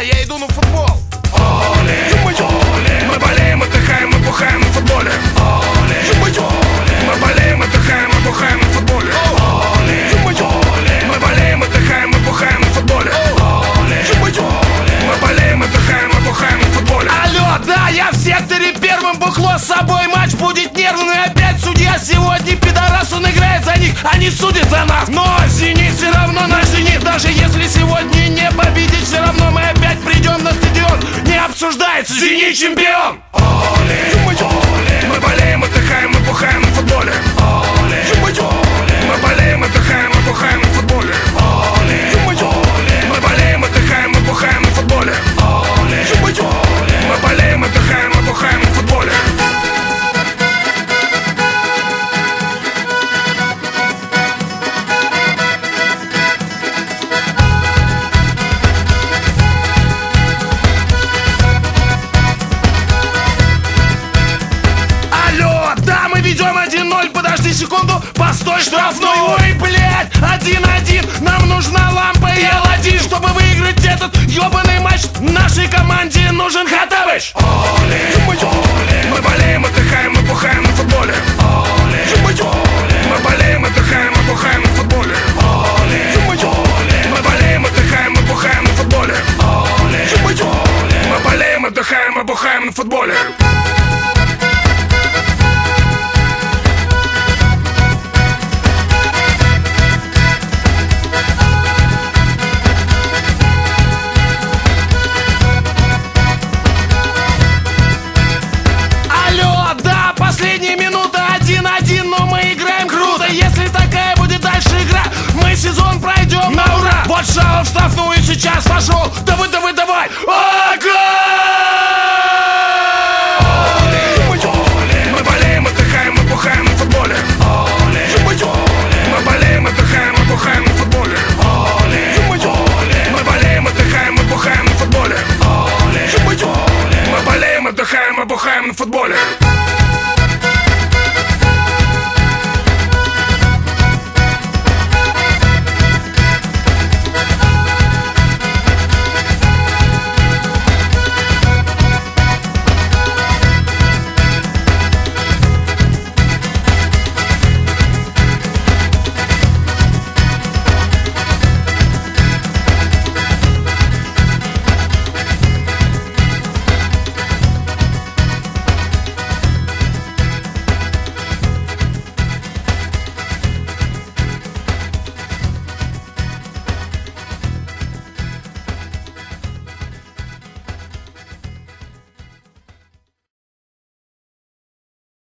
я иду на футбол. Мы болеем, отдыхаем, мы бухаем на футболе. Мы болеем, отдыхаем, мы бухаем на футболе. Мы болеем, отдыхаем, мы бухаем на футболе. Мы болеем, отдыхаем, мы бухаем на футболе. Алло, да, я в секторе первым, бухло с собой, матч будет нервный. Опять судья сегодня пидорас, он играет за них, они судят за нас. Но «Зенит» все равно наш «Зенит». Даже если сегодня не победить, все равно мы опять придем на стадион. Не обсуждается, «Зенит» чемпион. Мы болеем, отдыхаем, мы бухаем на футболе. Мы болеем, отдыхаем, мы бухаем на футболе. Мы болеем, отдыхаем, мы бухаем на футболе. Мы болеем, отдыхаем, мы бухаем на футболе. Алло, да, мы ведем 1-0, подожди секунду, постой, штрафной. Ой, блядь, 1-1, нам нужна лампа и Аладдин, чтобы выиграть этот ебаный матч. Нашей команде нужен Хаттабыч. Мы болеем, отдыхаем, мы бухаем на футболе. Мы болеем, отдыхаем, мы бухаем на футболе. Мы болеем, отдыхаем, мы бухаем на футболе. Мы болеем, отдыхаем, мы бухаем на футболе. Алло, да, последняя минута, 1-1, но мы играем круто. Если такая будет дальше игра, мы сезон пройдем на ура. Вот Шалов в штрафную сейчас пошел. Давай, давай, давай.